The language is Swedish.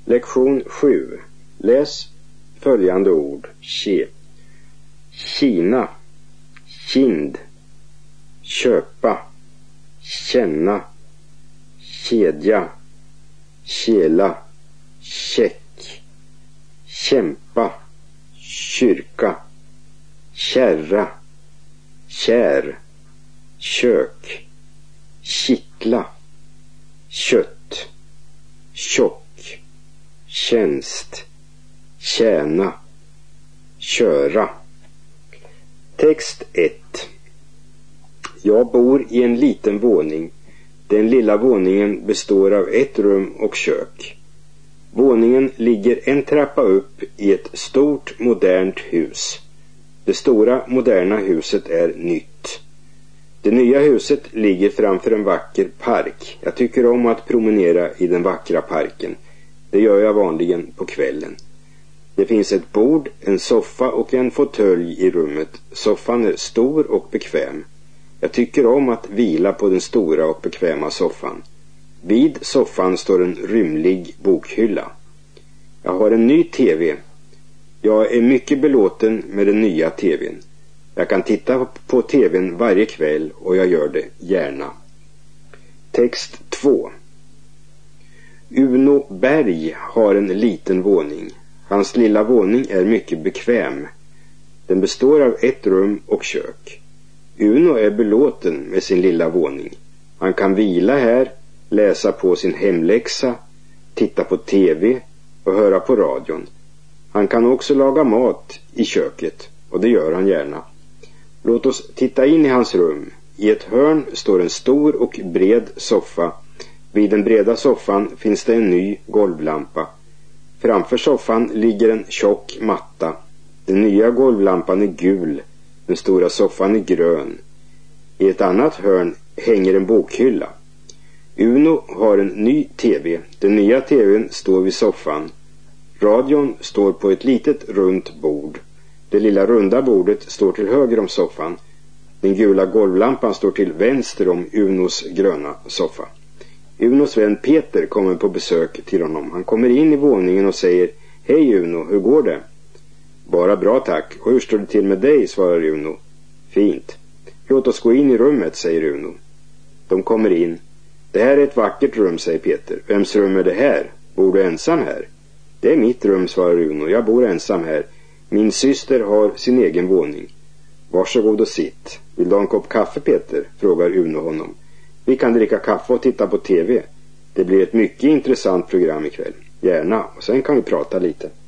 Lektion 7. Läs följande ord. Kina, kind, köpa, känna, kedja, kela, check, kämpa, kyrka, kärra, kär, kök, kittla, kött, tjock, tjänst, tjäna, köra. Text 1. Jag bor i en liten våning. Den lilla våningen består av ett rum och kök. Våningen ligger en trappa upp i ett stort modernt hus. Det stora moderna huset är nytt. Det nya huset ligger framför en vacker park. Jag tycker om att promenera i den vackra parken. Det gör jag vanligen på kvällen. Det finns ett bord, en soffa och en fåtölj i rummet. Soffan är stor och bekväm. Jag tycker om att vila på den stora och bekväma soffan. Vid soffan står en rymlig bokhylla. Jag har en ny tv. Jag är mycket belåten med den nya tvn. Jag kan titta på tvn varje kväll och jag gör det gärna. Text 2. Uno Berg har en liten våning. Hans lilla våning är mycket bekväm. Den består av ett rum och kök. Uno är belåten med sin lilla våning. Han kan vila här, läsa på sin hemläxa, titta på tv och höra på radion. Han kan också laga mat i köket och det gör han gärna. Låt oss titta in i hans rum. I ett hörn står en stor och bred soffa. Vid den breda soffan finns det en ny golvlampa. Framför soffan ligger en tjock matta. Den nya golvlampan är gul. Den stora soffan är grön. I ett annat hörn hänger en bokhylla. Uno har en ny tv. Den nya tvn står vid soffan. Radion står på ett litet runt bord. Det lilla runda bordet står till höger om soffan. Den gula golvlampan står till vänster om Unos gröna soffa. Unos vän Peter kommer på besök till honom. Han kommer in i våningen och säger: Hej Uno, hur går det? Bara bra tack. Och hur står det till med dig, svarar Uno. Fint. Låt oss gå in i rummet, säger Uno. De kommer in. Det här är ett vackert rum, säger Peter. Vems rum är det här? Bor du ensam här? Det är mitt rum, svarar Uno. Jag bor ensam här. Min syster har sin egen våning. Varsågod och sitt. Vill du ha en kopp kaffe, Peter? Frågar Uno honom. Vi kan dricka kaffe och titta på tv. Det blir ett mycket intressant program ikväll. Gärna, och sen kan vi prata lite.